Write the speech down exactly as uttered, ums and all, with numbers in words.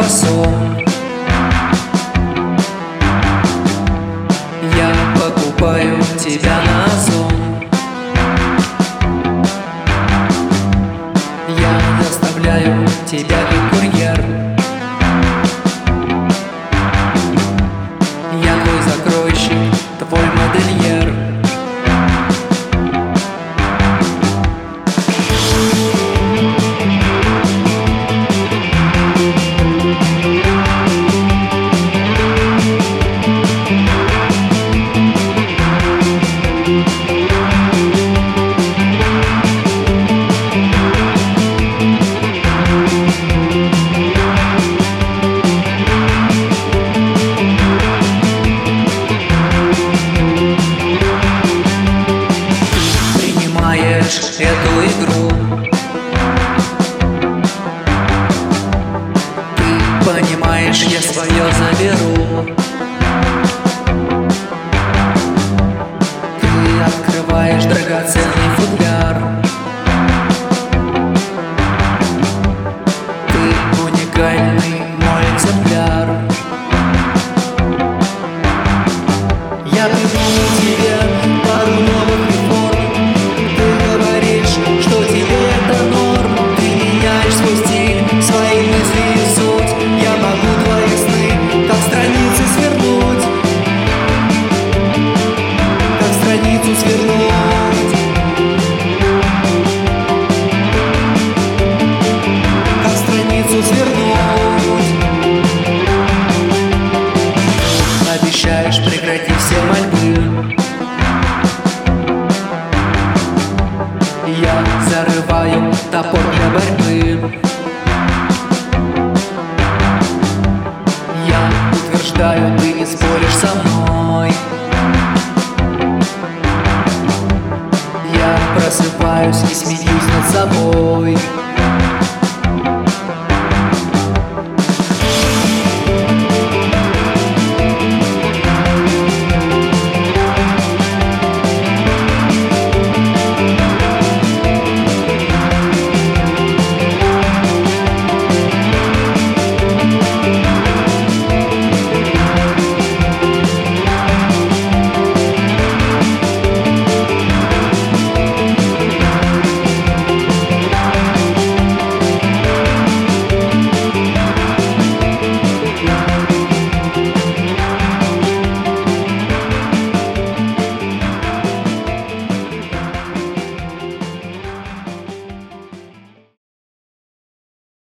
сон. Я покупаю тебя на озон. Я доставляю тебя как курьер. Я твой закройщик, твой модельер. Эту игру ты понимаешь, я свое заберу. Ты открываешь драгоценный футляр. Ты уникальный мой экземпляр. Я придумал тебе пару новых реформ. Что тебе это норм? Ты меняешь свой стиль, свои мысли и суть. Я могу твои сны как страницы свернуть, как страницу свернуть, как страницу свернуть. Обещаешь прекратить все мольбы. Я зарываю топор для борьбы. Я утверждаю